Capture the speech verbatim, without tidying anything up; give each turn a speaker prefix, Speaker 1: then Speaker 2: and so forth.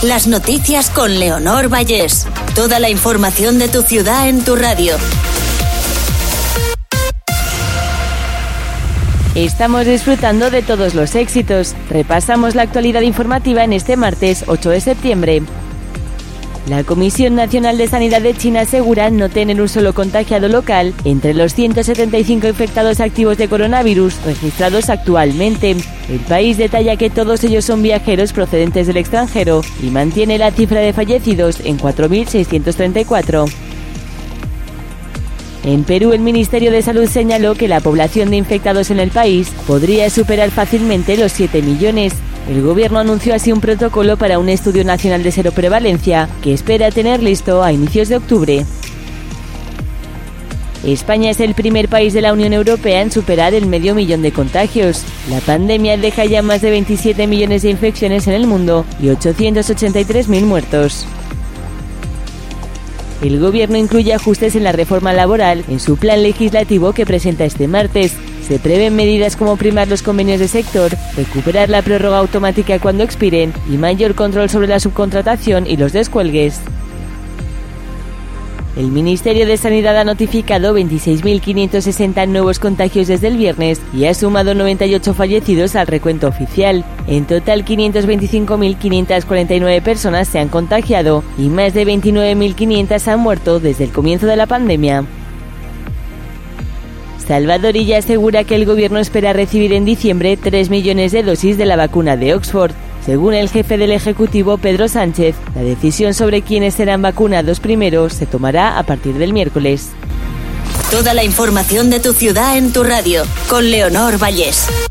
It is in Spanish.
Speaker 1: Las noticias con Leonor Vallés. Toda la información de tu ciudad en tu radio.
Speaker 2: Estamos disfrutando de todos los éxitos. Repasamos la actualidad informativa en este martes ocho de septiembre. La Comisión Nacional de Sanidad de China asegura no tener un solo contagiado local entre los ciento setenta y cinco infectados activos de coronavirus registrados actualmente. El país detalla que todos ellos son viajeros procedentes del extranjero y mantiene la cifra de fallecidos en cuatro mil seiscientos treinta y cuatro. En Perú, el Ministerio de Salud señaló que la población de infectados en el país podría superar fácilmente los siete millones. El gobierno anunció así un protocolo para un estudio nacional de seroprevalencia que espera tener listo a inicios de octubre. España es el primer país de la Unión Europea en superar el medio millón de contagios. La pandemia deja ya más de veintisiete millones de infecciones en el mundo y ochocientos ochenta y tres mil muertos. El gobierno incluye ajustes en la reforma laboral en su plan legislativo que presenta este martes. Se prevén medidas como primar los convenios de sector, recuperar la prórroga automática cuando expiren y mayor control sobre la subcontratación y los descuelgues. El Ministerio de Sanidad ha notificado veintiséis mil quinientos sesenta nuevos contagios desde el viernes y ha sumado noventa y ocho fallecidos al recuento oficial. En total, quinientos veinticinco mil quinientas cuarenta y nueve personas se han contagiado y más de veintinueve mil quinientas han muerto desde el comienzo de la pandemia. Salvador Illa asegura que el gobierno espera recibir en diciembre tres millones de dosis de la vacuna de Oxford. Según el jefe del Ejecutivo, Pedro Sánchez, la decisión sobre quiénes serán vacunados primero se tomará a partir del miércoles.
Speaker 1: Toda la información de tu ciudad en tu radio, con Leonor Vallés.